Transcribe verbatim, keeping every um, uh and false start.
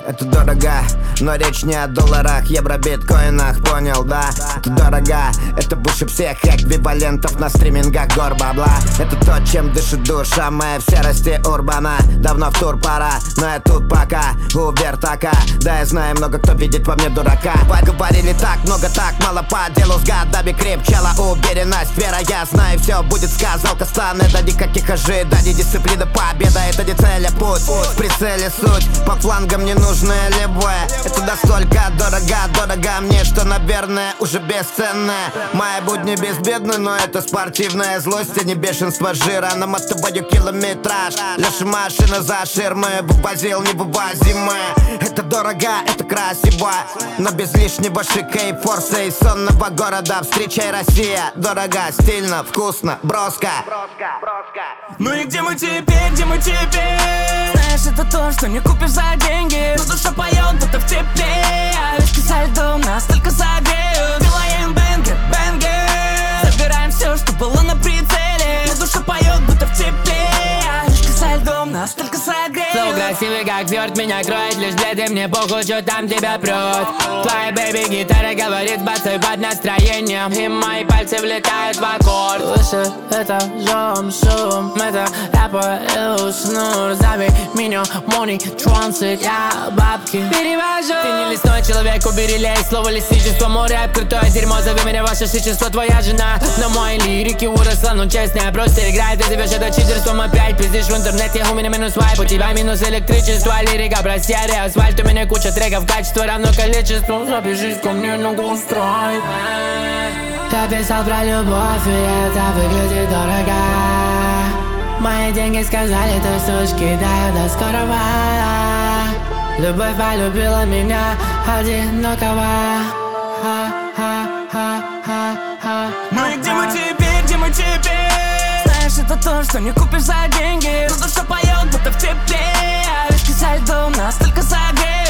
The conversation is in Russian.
Это дорого, но речь не о долларах, евро, биткоинах, понял, да? Это дорого, это выше всех эквивалентов на стримингах гор бабла. Это то, чем дышит душа моя в серости урбана. Давно в тур пора, но я тут пока у вертака. Да, я знаю, много кто видит во мне дурака. Говорили так, много так, мало по делу. С годами крепчала уверенность, вера. Я знаю, все будет, сказал Кастаны. Да никаких ожиданий, дисциплина, победа. Это не цель, а путь, в прицеле суть. По флангам не нужны любое. Это настолько дорого, дорого мне, что, наверное, уже бесценное. Мои будни безбедны, но это спортивная злость, а не бешенство жира. Наматываю километраж, лишь машина за ширмой. Вывозил невывозимое. Это дорого, это красиво, но без лишнего шика и форса и сонного города. Встречай, Россия. Дорого, стильно, вкусно, броско. Ну и где мы теперь, где мы теперь? Знаешь, это то, что не купишь за деньги. Но душа поет, будто в тепле. А виски со льдом настолько согреют. Делаем бенгер, бенгер. Забираем все, что было на прицеле. Но душа поет, будто в тепле. А виски со льдом настолько согреют. Слов красивый, как звезд, меня кроет. Лишь для ты мне похуй, что там тебя прет. Твоя бэби гитара говорит, бацай под настроением. И мои пальцы влетают в аккорд. Слышит это жом, шум. Это рэпа и уснул. Зови меня money, трансит, я бабки перевожу. Ты не лесной человек, убери лей. Слово лисичество, мой рэп, крутое дерьмо. Зови меня ваше шичество, твоя жена. На моей лирике уросла, ну честно, просто играет. Ты зовешь это читерством опять. Пиздишь в интернете, у меня минус вайп. У тебя минус электричество, лирика про серый асфальт. У меня куча треков, качество равно количеству. Забежись ко мне на густрайт. Я писал про любовь, и это выглядит дорого. Мои деньги сказали, ты сучки, да, до скорого. Любовь полюбила меня одинокого. Ха-ха-ха-ха-ха. Ну и где мы теперь, где мы теперь? Знаешь, это то, что не купишь за деньги. Но душа поет, будто в тепле. А виски со льдом настолько согреют.